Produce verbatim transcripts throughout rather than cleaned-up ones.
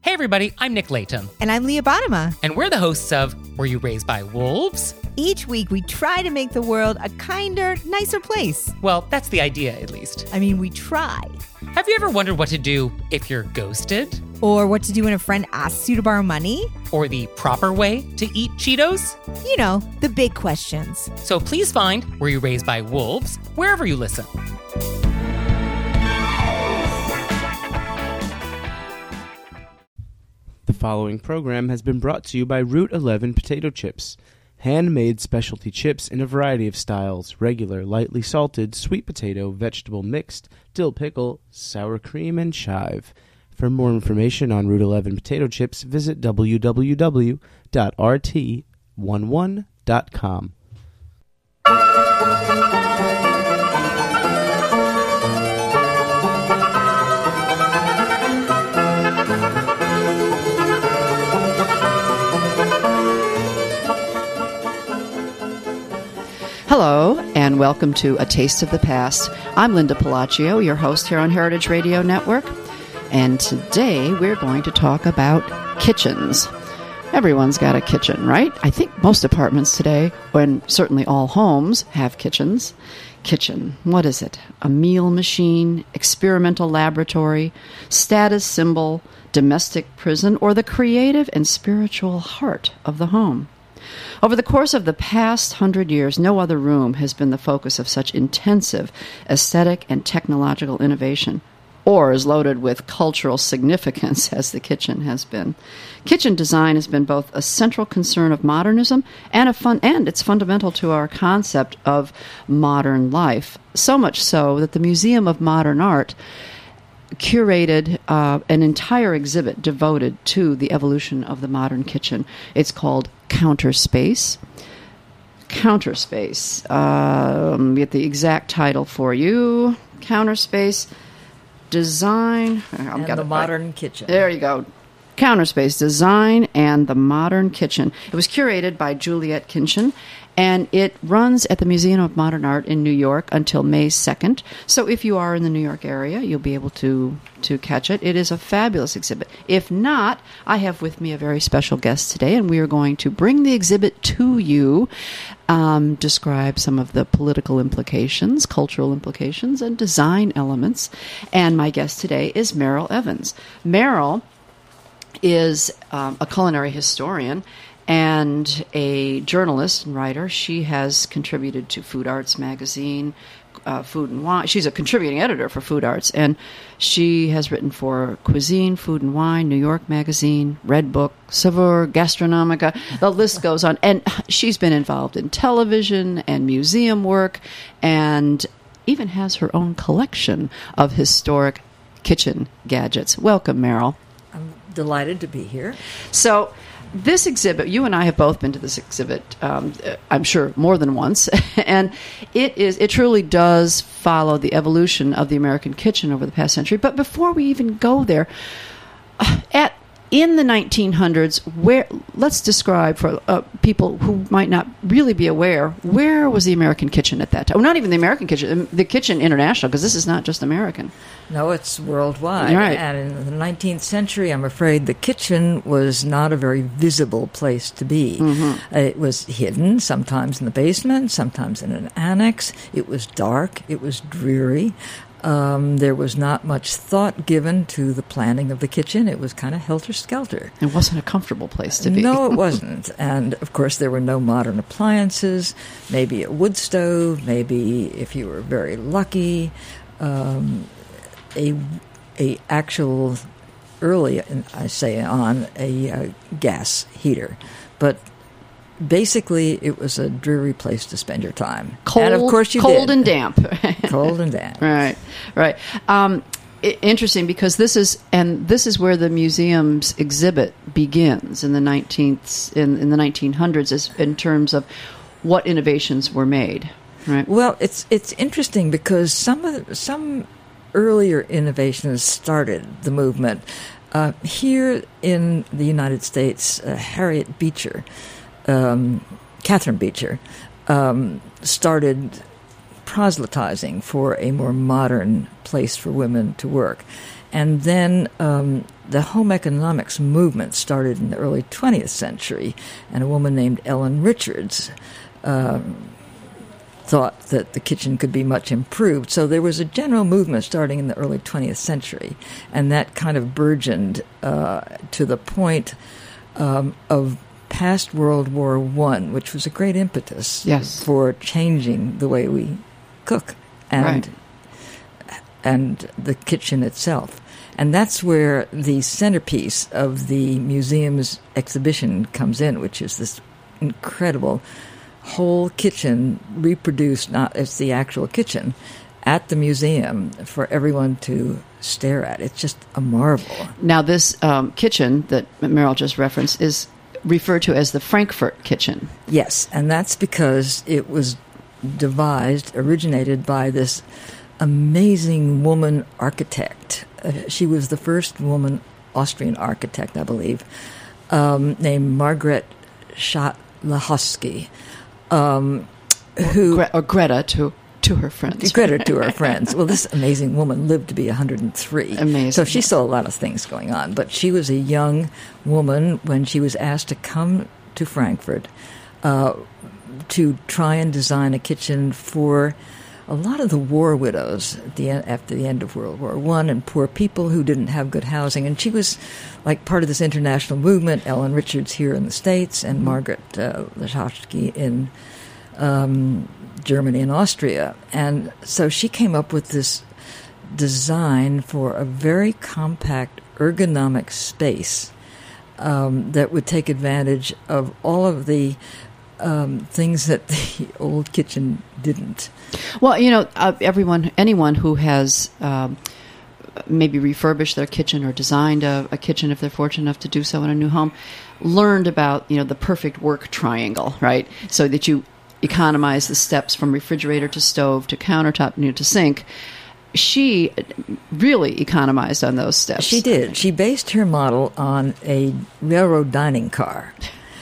Hey everybody, I'm Nick Layton. And I'm Leah Bottima. And we're the hosts of Were You Raised by Wolves? Each week we try to make the world a kinder, nicer place. Well, that's the idea, at least. I mean, we try. Have you ever wondered what to do if you're ghosted? Or what to do when a friend asks you to borrow money? Or the proper way to eat Cheetos? You know, the big questions. So please find Were You Raised by Wolves wherever you listen. The following program has been brought to you by Route eleven Potato Chips. Handmade specialty chips in a variety of styles: regular, lightly salted, sweet potato, vegetable mixed, dill pickle, sour cream, and chive. For more information on Route eleven Potato Chips, visit w w w dot r t eleven dot com. Hello, and welcome to A Taste of the Past. I'm Linda Palacio, your host here on Heritage Radio Network, and today we're going to talk about kitchens. Everyone's got a kitchen, right? I think most apartments today, and certainly all homes, have kitchens. Kitchen, what is it? A meal machine, experimental laboratory, status symbol, domestic prison, or the creative and spiritual heart of the home? Over the course of the past hundred years, no other room has been the focus of such intensive aesthetic and technological innovation, or as loaded with cultural significance as the kitchen has been. Kitchen design has been both a central concern of modernism and a fun, and it's fundamental to our concept of modern life. So much so that the Museum of Modern Art curated uh, an entire exhibit devoted to the evolution of the modern kitchen. It's called Counterspace. Counterspace. Uh, let me get the exact title for you. Counterspace Design. I'm and the Modern right. Kitchen. There you go. Counterspace Design and the Modern Kitchen. It was curated by Juliet Kinchin, and it runs at the Museum of Modern Art in New York until May second. So if you are in the New York area, you'll be able to, to catch it. It is a fabulous exhibit. If not, I have with me a very special guest today, and we are going to bring the exhibit to you, um, describe some of the political implications, cultural implications, and design elements. And my guest today is Meryl Evans. Meryl is um, a culinary historian and a journalist and writer. She has contributed to Food Arts magazine, uh, Food and Wine. She's a contributing editor for Food Arts, and she has written for Cuisine, Food and Wine, New York Magazine, Red Book, Saveur, Gastronomica. The list goes on. And she's been involved in television and museum work, and even has her own collection of historic kitchen gadgets. Welcome, Meryl. I'm delighted to be here. So this exhibit, you and I have both been to this exhibit, um, I'm sure more than once, and it is it truly does follow the evolution of the American kitchen over the past century. But before we even go there, at in the nineteen hundreds, where let's describe for uh, people who might not really be aware, where was the American kitchen at that time? Well, not even the American kitchen, the kitchen international, because this is not just American. No, it's worldwide. Right. And in the nineteenth century, I'm afraid the kitchen was not a very visible place to be. Mm-hmm. It was hidden, sometimes in the basement, sometimes in an annex. It was dark. It was dreary. Um, there was not much thought given to the planning of the kitchen. It was kind of helter-skelter. It wasn't a comfortable place to be. No, it wasn't. And, of course, there were no modern appliances, maybe a wood stove, maybe, if you were very lucky, um, a a actual, early, I say on, a uh, gas heater. But basically, it was a dreary place to spend your time. Cold, and of course you cold did. and damp. Cold and damp. Right, right. Um, I- interesting, because this is and this is where the museum's exhibit begins in the nineteenth in, in the nineteen hundreds, as in terms of what innovations were made. Right. Well, it's it's interesting because some of the, some earlier innovations started the movement. Uh, here in the United States, uh, Harriet Beecher. Um, Catherine Beecher um, started proselytizing for a more modern place for women to work. And then um, the home economics movement started in the early twentieth century, and a woman named Ellen Richards um, thought that the kitchen could be much improved. So there was a general movement starting in the early twentieth century, and that kind of burgeoned uh, to the point um, of past World War One, which was a great impetus Yes. for changing the way we cook and Right. and the kitchen itself. And that's where the centerpiece of the museum's exhibition comes in, which is this incredible whole kitchen reproduced, not as the actual kitchen, at the museum for everyone to stare at. It's just a marvel. Now, this um, kitchen that Meryl just referenced is referred to as the Frankfurt kitchen. Yes, and that's because it was devised, originated by this amazing woman architect. Uh, she was the first woman Austrian architect, I believe, um, named Margaret Schott-Lahosky, um, who... Gre- or Greta to to her friends. Greta to her friends. Well, this amazing woman lived to be one hundred three. Amazing. So she saw a lot of things going on. But she was a young woman when she was asked to come to Frankfurt uh, to try and design a kitchen for a lot of the war widows at the end, after the end of World War One, and poor people who didn't have good housing. And she was like part of this international movement. Ellen Richards here in the States, and Margaret uh, Lahosky in um, Germany and Austria. And so she came up with this design for a very compact, ergonomic space um, that would take advantage of all of the um, things that the old kitchen didn't. Well, you know, uh, everyone, anyone who has um, maybe refurbished their kitchen or designed a, a kitchen, if they're fortunate enough to do so in a new home, learned about, you know, the perfect work triangle, right? So that you economize the steps from refrigerator to stove to countertop, you know, to sink. She really economized on those steps. She did. She based her model on a railroad dining car.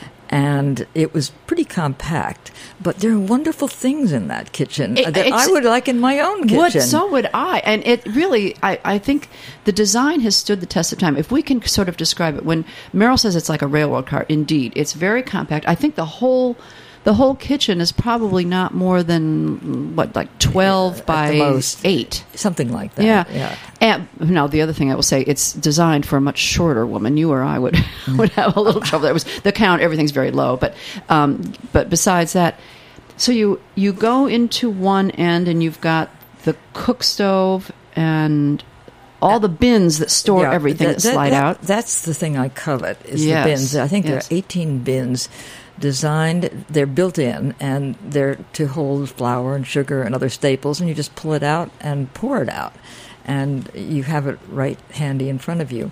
And it was pretty compact, but there are wonderful things in that kitchen It- that it's- I would like in my own kitchen. Would, so would I. And it really, I, I think the design has stood the test of time. If we can sort of describe it, when Meryl says it's like a railroad car, indeed, it's very compact. I think the whole the whole kitchen is probably not more than, what, like twelve At by the most. eight. Something like that. Yeah. yeah. And now the other thing I will say, it's designed for a much shorter woman. You or I would would have a little trouble. There was the count, everything's very low, but um, but besides that, so you you go into one end and you've got the cook stove and all the bins that store Yeah, everything that, that- slide that- out. That's the thing I covet is Yes, the bins. I think yes. there are eighteen bins designed. They're built in, and they're to hold flour and sugar and other staples, and you just pull it out and pour it out, and you have it right handy in front of you.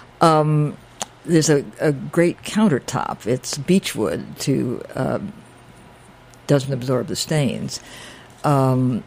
Um, there's a, a great countertop. It's beechwood to uh, doesn't absorb the stains. Um,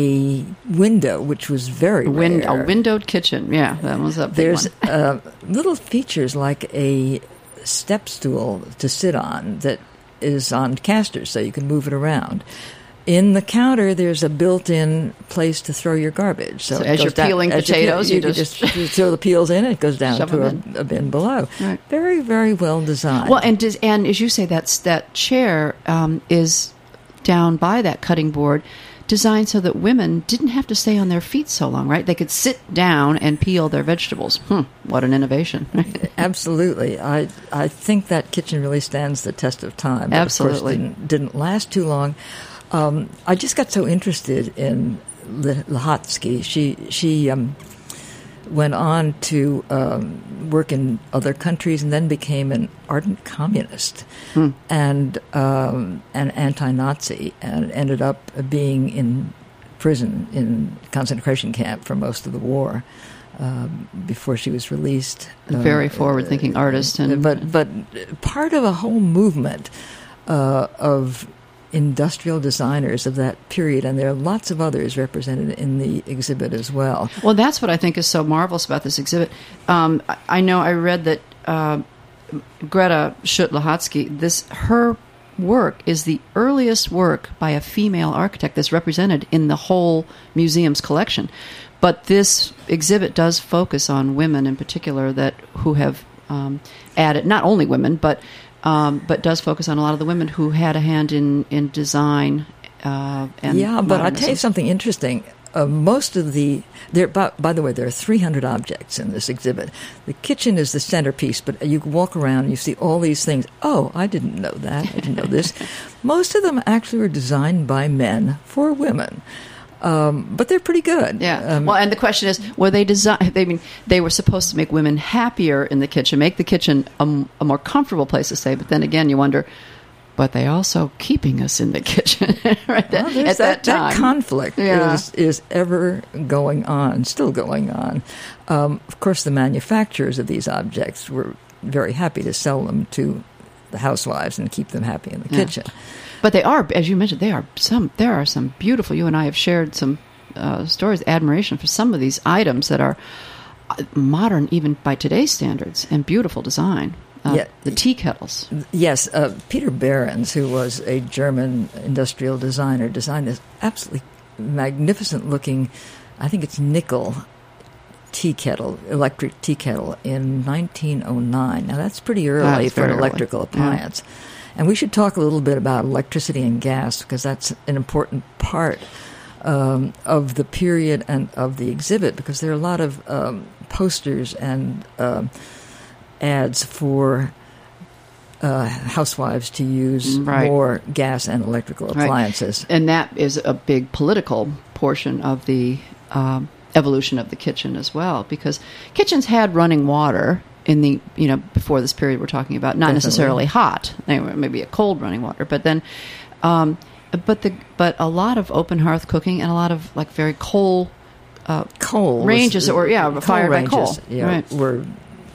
a window, which was very A, win- rare. a windowed kitchen. Yeah, that was a big There's one. uh, little features like a step stool to sit on that is on casters, so you can move it around. In the counter, there's a built-in place to throw your garbage. So, So it as goes you're down- peeling as you peel- potatoes, you, you can just- just, you throw the peels in, it goes down Shove to them a, a bin below. Right. Very, very well designed. Well, and does, and as you say, that's that chair um, is down by that cutting board, designed so that women didn't have to stay on their feet so long, right? They could sit down and peel their vegetables. Hmm, what an innovation! Absolutely. I I think that kitchen really stands the test of time. But Absolutely. Of course, didn't, didn't last too long. Um, I just got so interested in Lahosky. She she um, went on to um, work in other countries and then became an ardent communist Hmm. and um, an anti-Nazi, and ended up being in prison in concentration camp for most of the war. Um, before she was released, Very Uh, forward-thinking artist, and but but part of a whole movement uh, of industrial designers of that period, and there are lots of others represented in the exhibit as well. well, that's what I think is so marvelous about this exhibit. Um, I, I know I read that uh, Greta Schott-Lahosky, this her work is the earliest work by a female architect that's represented in the whole museum's collection. But this exhibit does focus on women in particular that who have um, added, not only women, but um, but does focus on a lot of the women who had a hand in, in design uh, and yeah, but I'll tell you modernism. something interesting. Uh, most of the there. By, by the way, there are three hundred objects in this exhibit. The kitchen is the centerpiece, but you walk around and you see all these things. Oh, I didn't know that. I didn't know this. Most of them actually were designed by men for women, um, but they're pretty good. Yeah. Um, well, and the question is, were they designed? They mean they were supposed to make women happier in the kitchen, make the kitchen a, a more comfortable place to stay. But then again, you wonder. But they also keeping us in the kitchen right well, at that, that time. That conflict Yeah. is is ever going on, still going on. Um, of course, the manufacturers of these objects were very happy to sell them to the housewives and keep them happy in the Yeah. kitchen. But they are, as you mentioned, they are some. There are some beautiful. You and I have shared some uh, stories, admiration for some of these items that are modern, even by today's standards, and beautiful design. Uh, Yeah. The tea kettles. Yes, uh, Peter Behrens, who was a German industrial designer, designed this absolutely magnificent-looking, I think it's nickel tea kettle, electric tea kettle, in nineteen oh nine. Now, that's pretty early That's for an very early. electrical appliance. And we should talk a little bit about electricity and gas, because that's an important part um, of the period and of the exhibit, because there are a lot of um, posters and um, ads for uh, housewives to use Right. more gas and electrical Right. appliances. And that is a big political portion of the um, evolution of the kitchen as well, because kitchens had running water in the, you know, before this period we're talking about, not Definitely. necessarily hot, they were maybe a cold running water, but then, um, but the but a lot of open hearth cooking and a lot of like very coal uh, Coal was- ranges, or yeah, coal fired by coal, ranges, yeah, right? were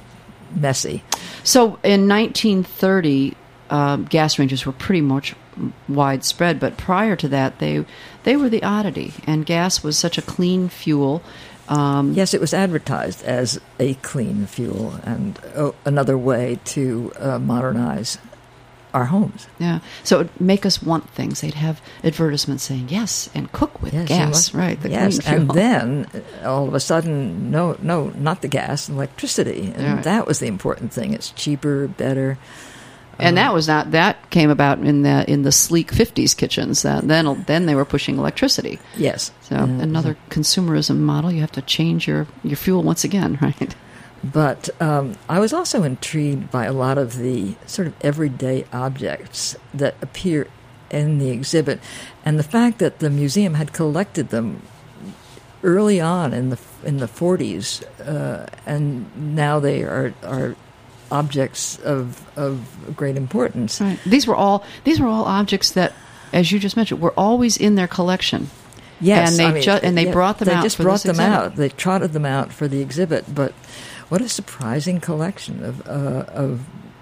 messy. So in nineteen thirty, um, gas ranges were pretty much widespread, but prior to that, they they were the oddity, and gas was such a clean fuel. Um, Yes, it was advertised as a clean fuel and oh, another way to uh, modernize our homes. Yeah, so it would make us want things. They'd have advertisements saying yes, and cook with Yes, you gas, must- right? The yes, clean and fuel. then uh, all of a sudden, no, no, not the gas, electricity, and Yeah. that was the important thing. It's cheaper, better. and that was not that came about in the in the sleek fifties kitchens. That then then they were pushing electricity. Yes. So Uh, another consumerism model. You have to change your your fuel once again, right? But um, I was also intrigued by a lot of the sort of everyday objects that appear in the exhibit, and the fact that the museum had collected them early on in the in the forties, uh, and now they are are objects of of great importance. Right. These were all these were all objects that, as you just mentioned, were always in their collection. Yes, And they I mean, ju- and they yeah, brought them they out just for brought this them exhibit. out. They trotted them out for the exhibit. But what a surprising collection of uh, of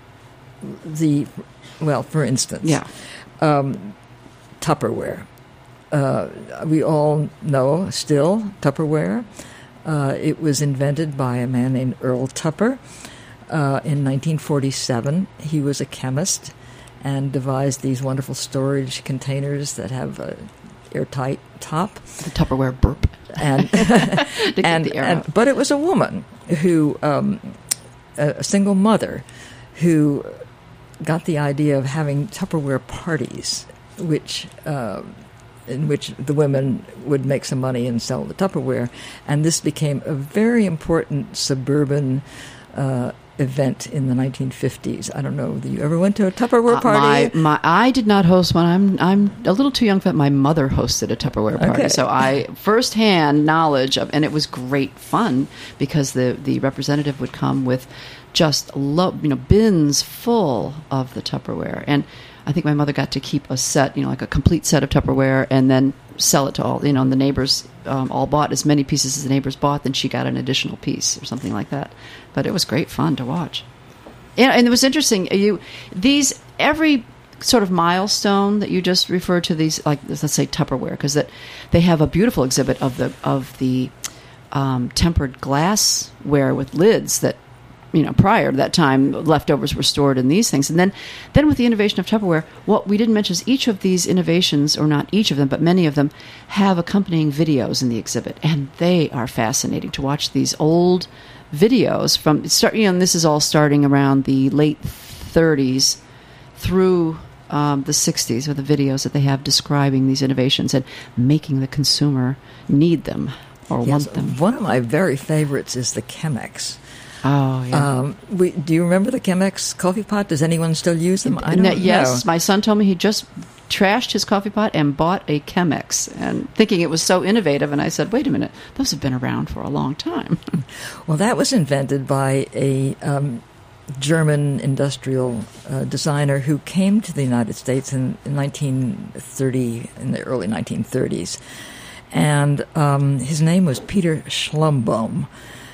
the well, for instance, Yeah. um, Tupperware. Uh, we all know still Tupperware. Uh, it was invented by a man named Earl Tupper uh, in nineteen forty-seven. He was a chemist and devised these wonderful storage containers that have a airtight top. The Tupperware burp. And To get and, the air and out. but it was a woman who, um, a, a single mother, who got the idea of having Tupperware parties, which uh, in which the women would make some money and sell the Tupperware, and this became a very important suburban uh, event in the nineteen fifties. I don't know. You ever went to a Tupperware Uh, party? my, my, I did not host one. I'm I'm a little too young for that. My mother hosted a Tupperware party, Okay. so I firsthand knowledge of, and it was great fun because the the representative would come with just lo- you know bins full of the Tupperware, and I think my mother got to keep a set, you know, like a complete set of Tupperware, and then sell it to all, you know, and the neighbors um, all bought as many pieces as the neighbors bought, then she got an additional piece or something like that. But it was great fun to watch. Yeah, and it was interesting. You these every sort of milestone that you just referred to, these like let's say Tupperware, because that they have a beautiful exhibit of the of the um, tempered glassware with lids that you know, prior to that time, leftovers were stored in these things. And then, then with the innovation of Tupperware, what we didn't mention is each of these innovations, or not each of them, but many of them, have accompanying videos in the exhibit. And they are fascinating to watch these old videos from, start, you know, and this is all starting around the late thirties through um, the sixties, with the videos that they have describing these innovations and making the consumer need them or Yes, want them. one of my very favorites is the Chemex. Oh, yeah. Um, we, do you remember the Chemex coffee pot? Does anyone still use them? I don't No, yes, know. my son told me he just trashed his coffee pot and bought a Chemex, and thinking it was so innovative. And I said, wait a minute, those have been around for a long time. Well, that was invented by a um, German industrial uh, designer who came to the United States in, in nineteen thirty, in the early nineteen thirties. And um, his name was Peter Schlumbaum.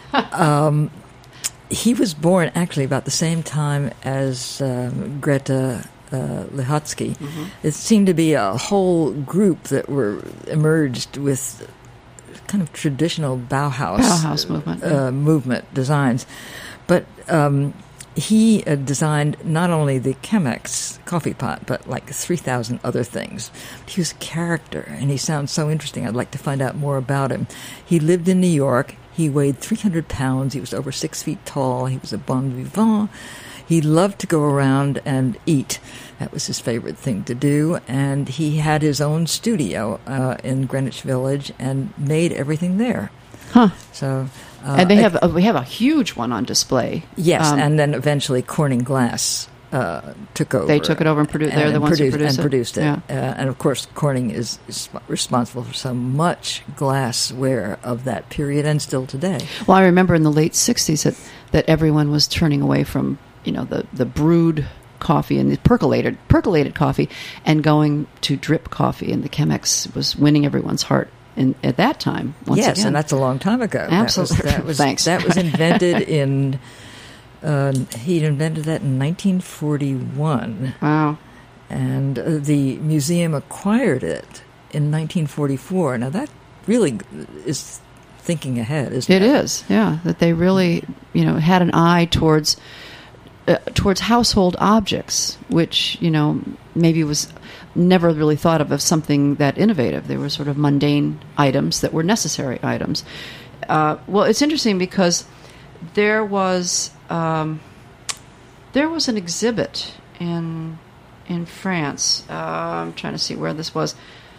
um, he was born actually about the same time as um, Greta uh, Lihotzky. Mm-hmm. It seemed to be a whole group that were emerged with kind of traditional Bauhaus, Bauhaus movement, uh, yeah. movement designs. But um, he uh, designed not only the Chemex coffee pot, but like three thousand other things. He was a character, and he sounds so interesting. I'd like to find out more about him. He lived in New York. He weighed three hundred pounds. He was over six feet tall. He was a bon vivant. He loved to go around and eat. That was his favorite thing to do. And he had his own studio uh, in Greenwich Village and made everything there. Huh. So... Uh, and they have a, we have a huge one on display. Yes, Um, and then eventually Corning Glass uh, took over. They took it over and produced. They're the ones who produced and it. produced it. Yeah. Uh, and of course, Corning is, is responsible for so much glassware of that period and still today. Well, I remember in the late sixties that, that everyone was turning away from, you know, the, the brewed coffee and the percolated percolated coffee and going to drip coffee, and the Chemex was winning everyone's heart in, at that time. Once yes, again. and that's a long time ago. Absolutely. That was, that was, Thanks. That was invented in, uh, he invented that in nineteen forty-one. Wow. And uh, the museum acquired it in nineteen forty-four. Now, that really is thinking ahead, isn't it? It is, yeah. That they really, you know, had an eye towards uh, towards household objects, which, you know, maybe was never really thought of as something that innovative. They were sort of mundane items that were necessary items. Uh, well, it's interesting because there was um, there was an exhibit in in France. Uh, I'm trying to see where this was.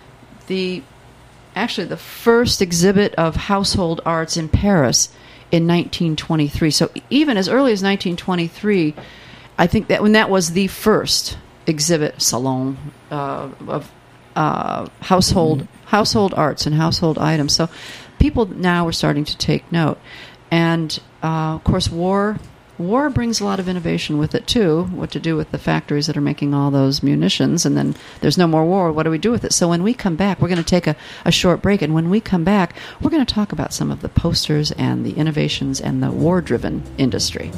The actually the first exhibit of household arts in Paris in nineteen twenty-three. So even as early as nineteen twenty-three, I think that when that was the first exhibit salon uh, of uh, household mm-hmm. household arts and household items. So people now are starting to take note, and uh, of course, war war brings a lot of innovation with it too. What to do with the factories that are making all those munitions, and then there's no more war. What do we do with it? So when we come back, we're going to take a, a short break, and when we come back, we're going to talk about some of the posters and the innovations and the war-driven industry.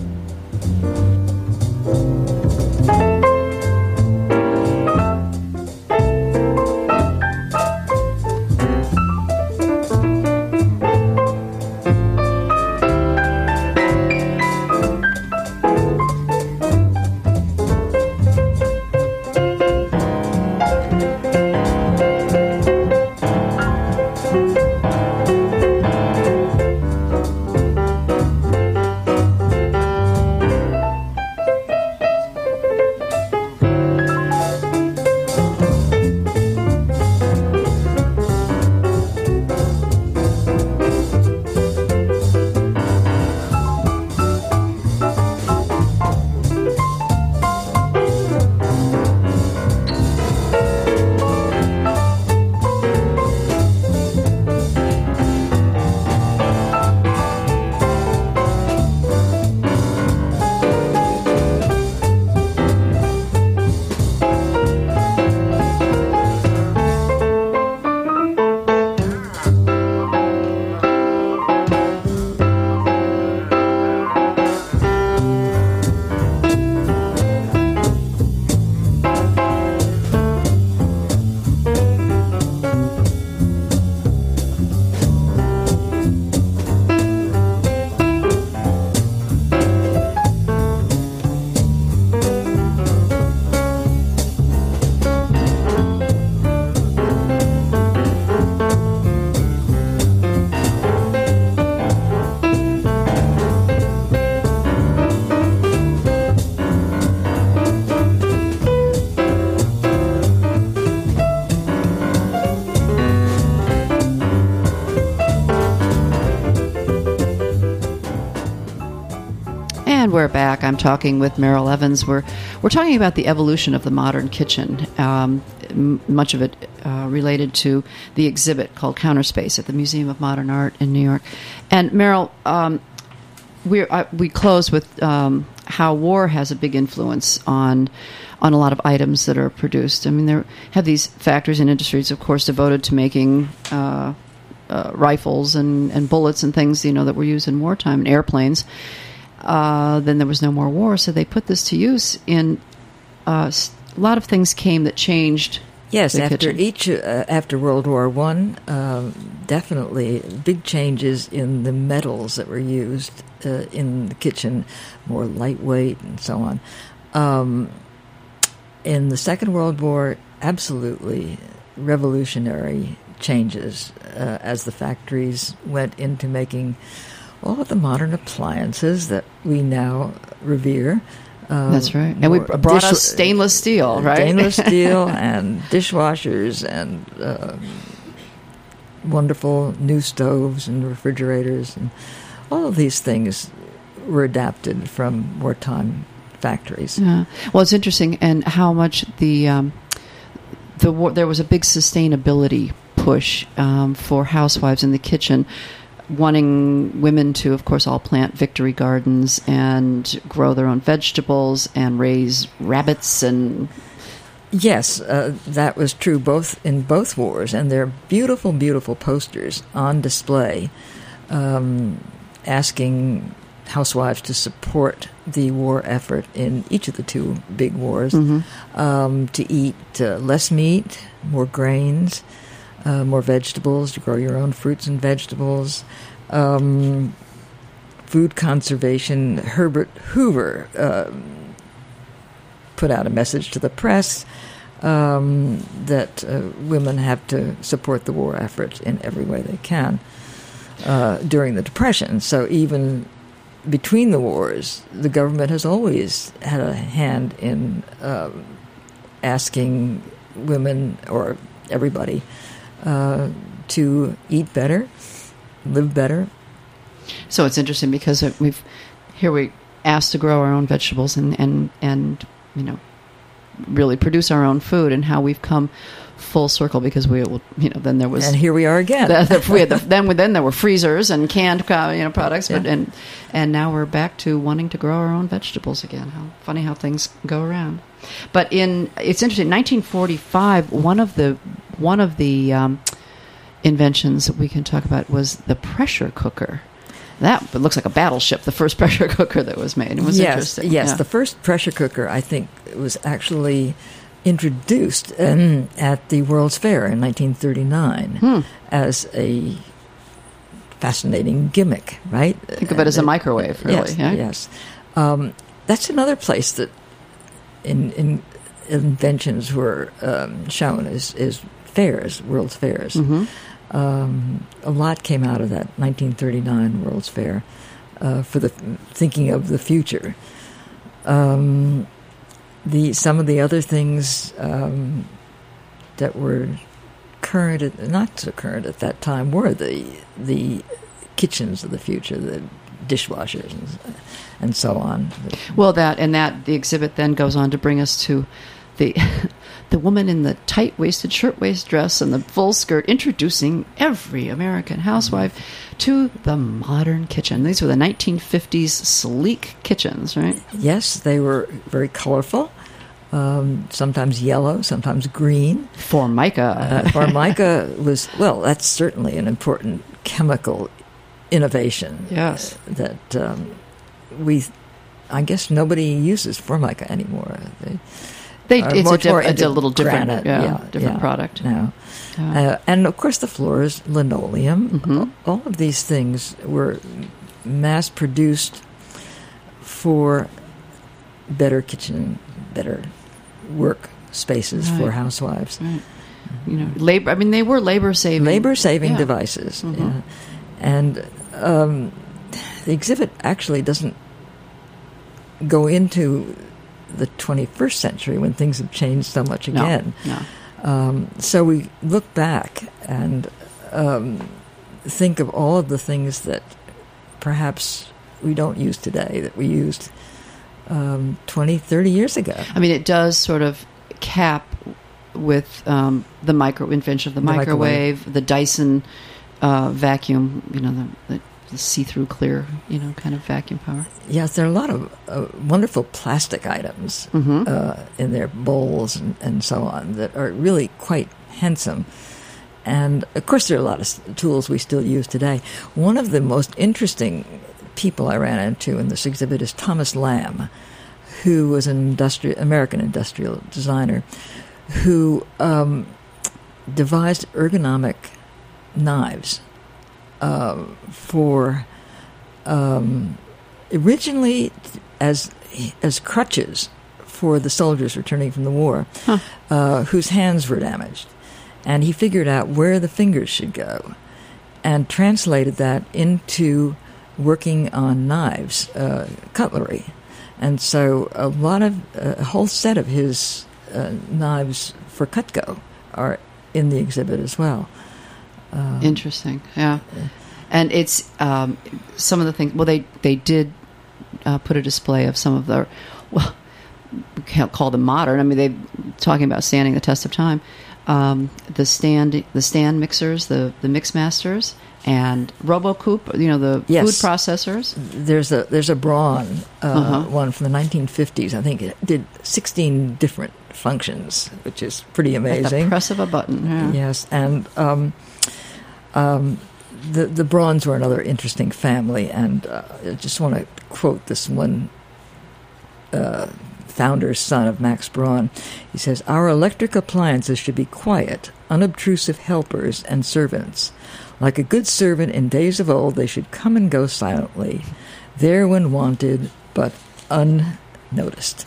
back. I'm talking with Meryl Evans. We're we're talking about the evolution of the modern kitchen. Um, m- much of it uh, related to the exhibit called Counterspace at the Museum of Modern Art in New York. And Meryl, um, we uh, we close with um, how war has a big influence on on a lot of items that are produced. I mean, there have these factories and industries, of course, devoted to making Uh, Uh, rifles and, and bullets and things, you know, that were used in wartime, and airplanes. Uh, then there was no more war, so they put this to use in uh, a lot of things came that changed. Yes, the after kitchen. each uh, after World War One, um, definitely big changes in the metals that were used uh, in the kitchen, more lightweight and so on. Um, in the Second World War, absolutely revolutionary changes uh, as the factories went into making all of the modern appliances that we now revere. Um, That's right. And we more brought dish- us stainless steel, right? Stainless steel and dishwashers and uh, wonderful new stoves and refrigerators. And all of these things were adapted from wartime factories. Yeah. Well, it's interesting, and how much the um, the war, there was a big sustainability push um, for housewives in the kitchen, wanting women to, of course, all plant victory gardens and grow their own vegetables and raise rabbits and. Yes, uh, that was true both in both wars, and there are beautiful, beautiful posters on display um, asking housewives to support the war effort in each of the two big wars, mm-hmm. um, to eat uh, less meat, more grains, uh, more vegetables, to grow your own fruits and vegetables, um, food conservation. Herbert Hoover uh, put out a message to the press um, that uh, women have to support the war effort in every way they can uh, during the Depression. So even between the wars, the government has always had a hand in uh, asking women or everybody uh, to eat better, live better. So it's interesting because we've here we asked to grow our own vegetables and, and, and you know, really produce our own food, and how we've come full circle because we, you know, then there was, and here we are again. the, the, we had the, then then there were freezers and canned, you know, products, but Yeah. and and now we're back to wanting to grow our own vegetables again. How funny how things go around. But in it's interesting. nineteen forty-five, one of the one of the um, inventions that we can talk about was the pressure cooker. That it looks like a battleship. The first pressure cooker that was made. It was yes, interesting. Yes, Yeah. the first pressure cooker, I think, was actually introduced um, at the World's Fair in nineteen thirty-nine Hmm. as a fascinating gimmick, right? Think of it as a microwave, really. Yes, yeah? yes. Um, that's another place that in, in inventions were um, shown is, is fairs, World's Fairs. Mm-hmm. Um, a lot came out of that nineteen thirty-nine World's Fair uh, for the thinking of the future. Um, the some of the other things um, that were current, at, not so current at that time, were the the kitchens of the future, the dishwashers and, and so on. Well, that and that the exhibit then goes on to bring us to the the woman in the tight-waisted shirtwaist dress and the full skirt, introducing every American housewife to the modern kitchen. These were the nineteen fifties sleek kitchens, right? Yes, they were very colorful, um, sometimes yellow, sometimes green. Formica. Uh, Formica was, well, that's certainly an important chemical innovation. Yes. That um, we, I guess nobody uses Formica anymore. They, They, are it's, a much diff- more it's a into little different, granite, yeah, yeah, different yeah, product. now. Yeah. Uh, and of course the floors, linoleum, Mhm. all of these things were mass produced for better kitchen, better work spaces for Right. housewives. Right. You know, labor. I mean, they were labor saving. Labor saving Yeah. devices. Mhm. Yeah. And um, the exhibit actually doesn't go into the twenty-first century when things have changed so much No, again. no. Um, so we look back and um, think of all of the things that perhaps we don't use today that we used um, twenty, thirty years ago. I mean, it does sort of cap with um, the micro invention of the, The microwave, microwave. the Dyson uh, vacuum, you know, the, the, the see-through clear, you know, kind of vacuum power. Yes, there are a lot of uh, wonderful plastic items Mhm. uh, in their bowls and, and so on that are really quite handsome. And, of course, there are a lot of s- tools we still use today. One of the most interesting people I ran into in this exhibit is Thomas Lamb, who was an industri- American industrial designer who um, devised ergonomic knives uh, for um, originally as as crutches for the soldiers returning from the war, Huh. uh, whose hands were damaged, and he figured out where the fingers should go, and translated that into working on knives, uh, cutlery, and so a lot of a whole set of his uh, knives for Cutco are in the exhibit as well. Um, Interesting, yeah. And it's um, some of the things. Well, they they did uh, put a display of some of the. Well, we can't call them modern. I mean, they talking about standing the test of time. Um, the stand the stand mixers, the the mix masters, and RoboCoupe. You know, the Yes. food processors. There's a there's a Braun uh, Uh-huh. one from the nineteen fifties. I think it did sixteen different functions, which is pretty At the amazing. press of a button. Yeah. Yes, and um, um, the the Brauns were another interesting family, and uh, I just want to quote this one uh, founder's son of Max Braun. He says, "Our electric appliances should be quiet, unobtrusive helpers and servants. Like a good servant in days of old, they should come and go silently, there when wanted, but unnoticed."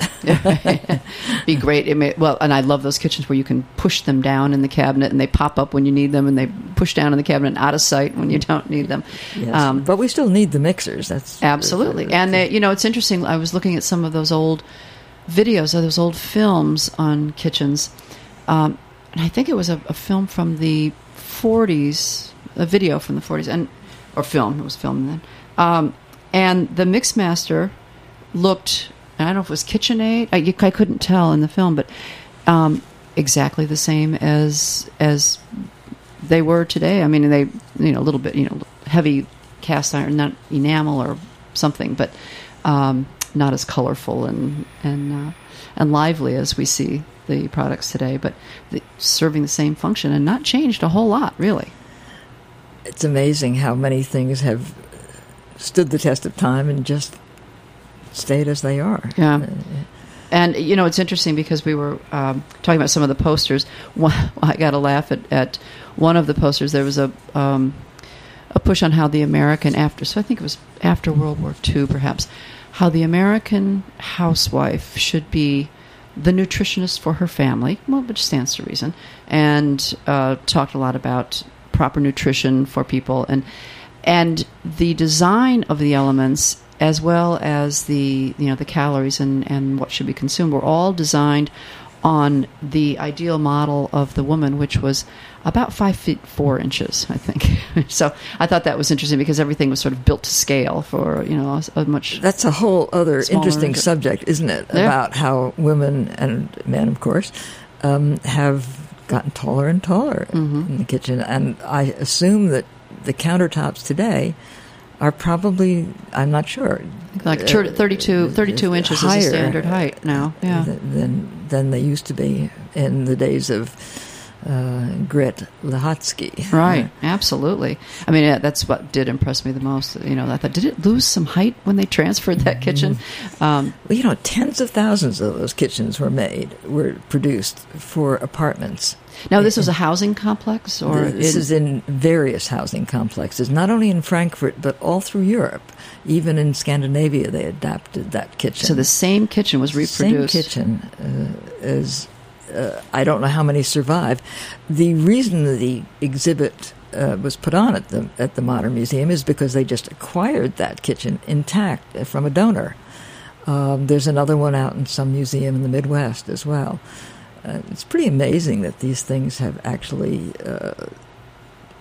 Be great. It may, well, and I love those kitchens where you can push them down in the cabinet and they pop up when you need them, and they push down in the cabinet and out of sight when you don't need them. Yes. Um, but we still need the mixers. That's Absolutely. And, they, you know, it's interesting. I was looking at some of those old videos, of those old films on kitchens. Um, and I think it was a, a film from the forties, a video from the forties, and or film. It was film then. Um, and the Mixmaster looked, I don't know if it was KitchenAid. I, I couldn't tell in the film, but um, exactly the same as as they were today. I mean, they, you know, a little bit, you know, heavy cast iron, not enamel or something, but um, not as colorful and and uh, and lively as we see the products today, but the, serving the same function and not changed a whole lot, really. It's amazing how many things have stood the test of time and just stayed as they are. Yeah. And, you know, it's interesting because we were um, talking about some of the posters. One, I got a laugh at, at one of the posters. There was a um, a push on how the American, after, so I think it was after World War Two, perhaps, how the American housewife should be the nutritionist for her family, well, which stands to reason, and uh, talked a lot about proper nutrition for people. And and the design of the elements, as well as the you know the calories and, and what should be consumed, were all designed on the ideal model of the woman, which was about five feet four inches, I think. So I thought that was interesting because everything was sort of built to scale for you know a, a much. That's a whole other Smaller interesting market. subject, isn't it? Yeah. About how women and men, of course, um, have gotten taller and taller Mhm. in the kitchen. And I assume that the countertops today are probably, I'm not sure, Like uh, thirty-two, thirty-two inches higher is the standard height now. Yeah. th- than, than they used to be in the days of uh, Grit Lehotsky. Right, absolutely. I mean, yeah, that's what did impress me the most. You know, I thought, did it lose some height when they transferred that kitchen? Um, Well, you know, tens of thousands of those kitchens were made, were produced for apartments. now, this was a housing complex, or This in- is in various housing complexes, not only in Frankfurt, but all through Europe. Even in Scandinavia, they adapted that kitchen. so the same kitchen was reproduced. Same kitchen uh, is, uh, I don't know how many survive. The reason the exhibit uh, was put on at the at the Modern Museum is because they just acquired that kitchen intact from a donor. Um, there's another one out in some museum in the Midwest as well. Uh, it's pretty amazing that these things have actually uh,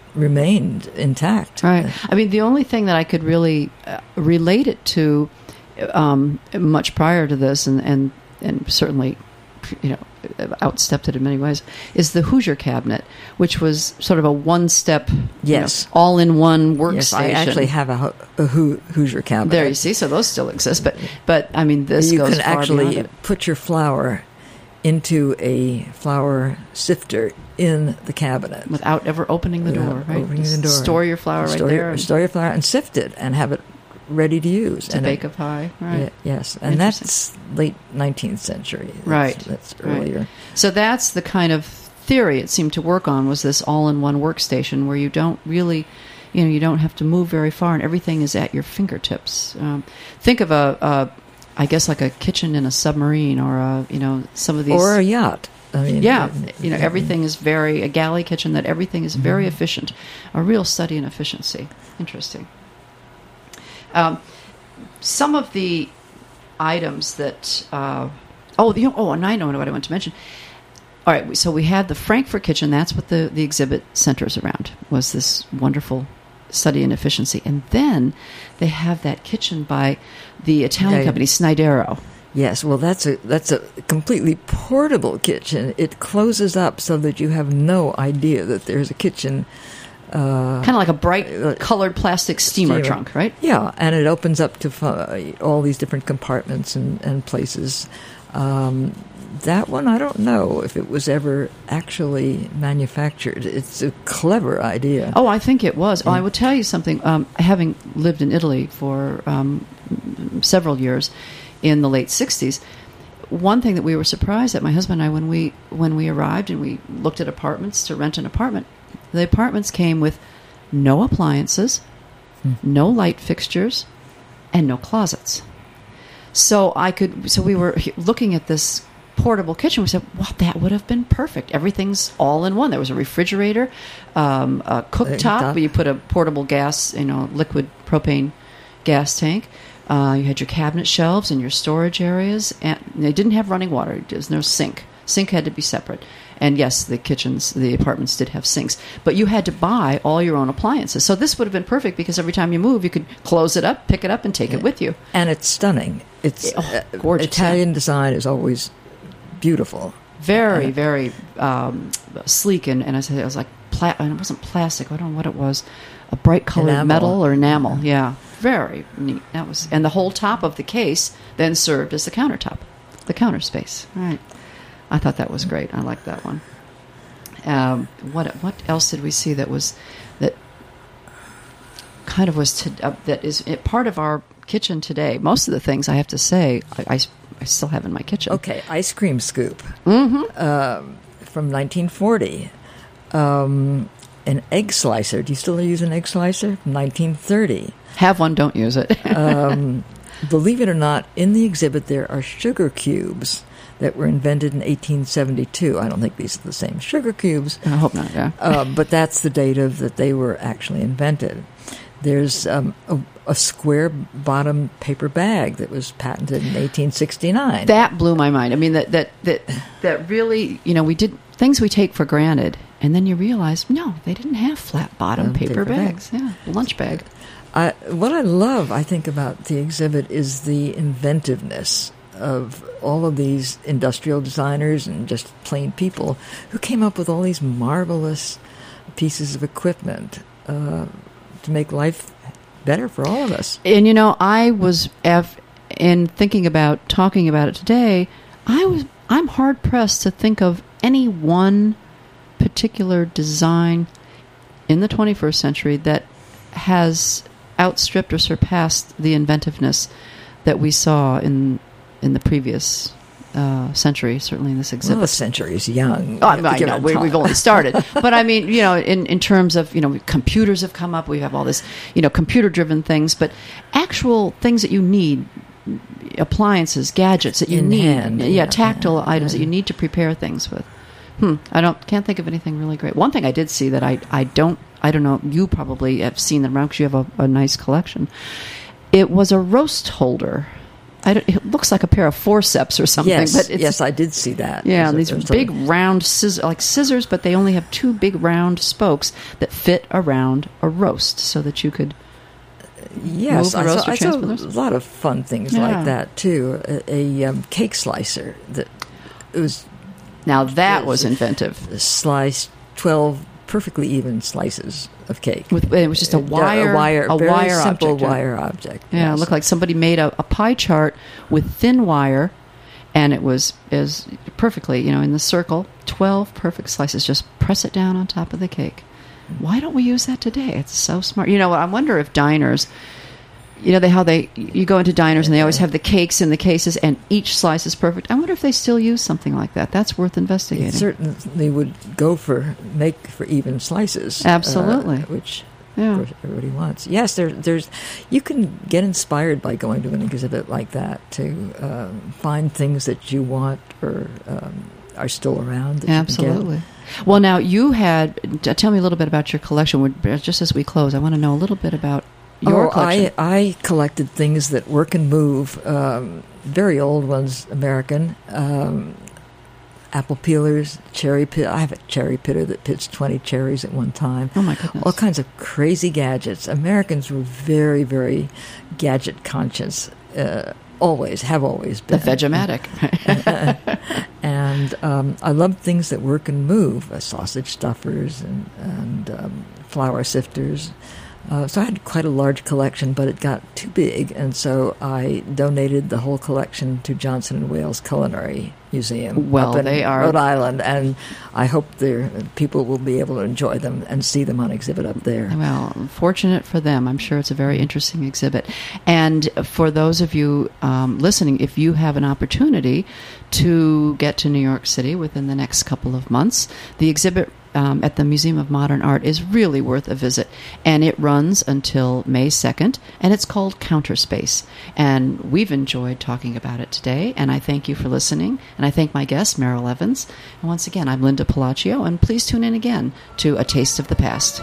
remained intact. Right. I mean, the only thing that I could really uh, relate it to um, much prior to this, and, and, and certainly, you know, outstepped it in many ways, is the Hoosier cabinet, which was sort of a one-step, yes, you know, all-in-one workstation. Yes, I actually have a, a Hoosier cabinet. There you see, so those still exist, but but I mean, this you goes can far actually beyond it. put your flour into a flour sifter in the cabinet Without ever opening the door, Without right? Opening Just the door. Store your flour store right there. Your, and store your flour and sift it and have it ready to use. to and bake it, a pie, right? Yeah, yes, and that's late nineteenth century. That's, Right. That's Right. earlier. So that's the kind of theory it seemed to work on, was this all-in-one workstation where you don't really, you know, you don't have to move very far and everything is at your fingertips. Um, think of a, a, I guess like a kitchen in a submarine, or a, you know, some of these, Or a yacht. I mean, yeah, uh, you know, everything is very, a galley kitchen, that everything is very mm-hmm. efficient, a real study in efficiency. Interesting. Um, some of the items that, uh, oh, you know, oh, and I know what I want to mention. All right, so we had the Frankfurt kitchen. That's what the, the exhibit centers around, was this wonderful study in efficiency. And then they have that kitchen by the Italian Okay. company, Snidero. Yes, well, that's a that's a completely portable kitchen. It closes up so that you have no idea that there's a kitchen. Uh, Kind of like a bright colored plastic steamer, steamer. trunk, right? Yeah, and it opens up to fu- all these different compartments and, and places. Um, that one, I don't know if it was ever actually manufactured. It's a clever idea. Oh, I think it was. Oh, I will tell you something. Um, having lived in Italy for um, several years in the late sixties, one thing that we were surprised at, my husband and I, when we when we arrived and we looked at apartments to rent an apartment, the apartments came with no appliances, hmm. no light fixtures, and no closets. So I could. So we were looking at this portable kitchen. We said, "Well, that would have been perfect. Everything's all in one." There was a refrigerator, um, a cooktop where you put a portable gas, you know, liquid propane gas tank. Uh, you had your cabinet shelves and your storage areas, and they didn't have running water. There's no sink. Sink had to be separate. And yes, the kitchens, the apartments did have sinks, but you had to buy all your own appliances. So this would have been perfect because every time you move, you could close it up, pick it up, and take it with you. And it's stunning. It's Oh, uh, gorgeous, Italian yeah. design is always beautiful. Very, very um, sleek, and, and I said it was like pla- and it wasn't plastic. I don't know what it was, a bright colored Enamel. metal or enamel. Yeah, very neat. That was, and the whole top of the case then served as the countertop, the counter space. All right, I thought that was great. I liked that one. Um, what what else did we see that was that kind of was to, uh, that is it, part of our kitchen today? Most of the things, I have to say, I, I, I still have in my kitchen. Okay, ice cream scoop Mm-hmm. um, from nineteen forty. Um, an egg slicer. Do you still use an egg slicer? From nineteen thirty. Have one, don't use it. um, believe it or not, in the exhibit there are sugar cubes that were invented in eighteen seventy-two. I don't think these are the same sugar cubes. I hope not, yeah. uh, but that's the date of that they were actually invented. There's um, a, a square bottom paper bag that was patented in eighteen sixty-nine. That blew my mind. I mean, that that that that really, you know, we did things we take for granted, and then you realize, no, they didn't have flat bottom Um, paper, paper bags. Yeah, lunch bag. I, what I love, I think, about the exhibit is the inventiveness of all of these industrial designers and just plain people who came up with all these marvelous pieces of equipment uh, to make life better for all of us. And you know, I was af- in thinking about talking about it today. I was I'm hard pressed to think of any one particular design in the twenty-first century that has outstripped or surpassed the inventiveness that we saw in in the previous uh, century. Certainly in this exhibit. Well, the century is young. Oh, I, You have to I give know it we, time. we've only started, but I mean, you know, in, in terms of, you know, computers have come up. We have all this, you know, computer-driven things, but actual things that you need, appliances, gadgets that you In need, hand, yeah, yeah, tactile yeah, items yeah. that you need to prepare things with. Hmm. I don't can't think of anything really great. One thing I did see that I I don't I don't know. You probably have seen them around because you have a, a nice collection. It was a roast holder. I don't, it looks like a pair of forceps or something. Yes, but it's, yes, I did see that. yeah, It and was these a- it was big a- round scissors, like scissors, but they only have two big round spokes that fit around a roast, so that you could Yes, move I the roast saw, or I saw transfer those? a lot of fun things Yeah. like that too. A, a um, cake slicer that it was Now that Yes. was inventive. sliced twelve perfectly even slices of cake. With, it was just a wire, a wire, a very wire simple object. yeah. wire object. Yeah, it yes. looked like somebody made a, a pie chart with thin wire, and it was is perfectly, you know, in the circle, twelve perfect slices. Just press it down on top of the cake. Why don't we use that today? It's so smart. You know, I wonder if diners, you know, they how they you go into diners and they always have the cakes in the cases, and each slice is perfect. I wonder if they still use something like that. That's worth investigating. It certainly would go for make for even slices. Absolutely. uh, which Yeah. of course everybody wants. Yes, there, there's. You can get inspired by going to an exhibit like that to um, find things that you want or um, are still around. That Absolutely. You can Well, now you had. t- Tell me a little bit about your collection. Would- Just as we close, I want to know a little bit about get. your oh, collection. I, I collected things that work and move. Um, very old ones, American. Um, apple peelers, cherry pit. I have a cherry pitter that pits twenty cherries at one time. Oh my goodness! All kinds of crazy gadgets. Americans were very, very gadget conscious. Uh, always, have always The been. Vegematic. And um, I love things that work and move, uh, sausage stuffers and, and um, flour sifters. Uh, so I had quite a large collection, but it got too big, and so I donated the whole collection to Johnson and Wales Culinary Museum Well, up in they are- Rhode Island, and I hope their people will be able to enjoy them and see them on exhibit up there. Well, fortunate for them. I'm sure it's a very interesting exhibit. And for those of you um, listening, if you have an opportunity to get to New York City within the next couple of months, the exhibit um, at the Museum of Modern Art is really worth a visit. And it runs until May second, and it's called Counterspace. And we've enjoyed talking about it today, and I thank you for listening. And I thank my guest, Meryl Evans. And once again, I'm Linda Palaccio, and please tune in again to A Taste of the Past.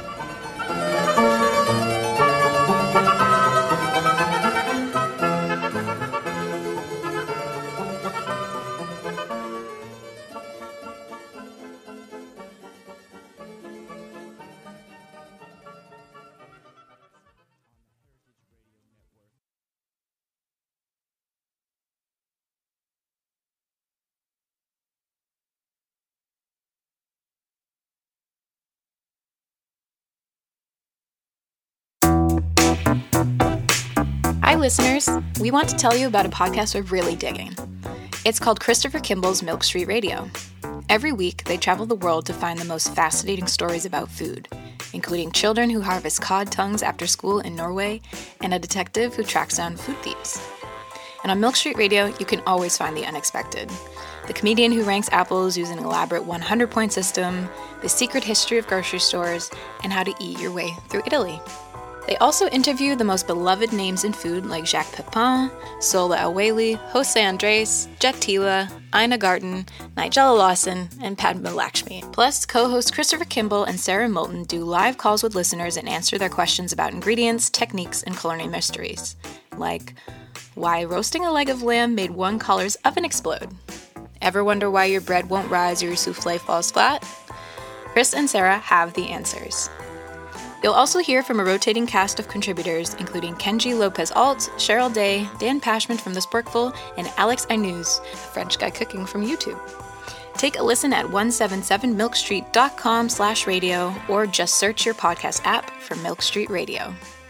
Hi, listeners. We want to tell you about a podcast we're really digging. It's called Christopher Kimball's Milk Street Radio. Every week, they travel the world to find the most fascinating stories about food, including children who harvest cod tongues after school in Norway and a detective who tracks down food thieves. And on Milk Street Radio, you can always find the unexpected. The comedian who ranks apples using an elaborate one hundred point system, the secret history of grocery stores, and how to eat your way through Italy. They also interview the most beloved names in food like Jacques Pepin, Sola El-Waylly, Jose Andres, Jet Tila, Ina Garten, Nigella Lawson, and Padma Lakshmi. Plus, co-hosts Christopher Kimball and Sarah Moulton do live calls with listeners and answer their questions about ingredients, techniques, and culinary mysteries. Like, why roasting a leg of lamb made one color's oven explode? Ever wonder why your bread won't rise or your souffle falls flat? Chris and Sarah have the answers. You'll also hear from a rotating cast of contributors, including Kenji Lopez-Alt, Cheryl Day, Dan Pashman from The Sporkful, and Alex Ainuz, a French guy cooking from YouTube. Take a listen at one seventy-seven milk street dot com slash radio or just search your podcast app for Milk Street Radio.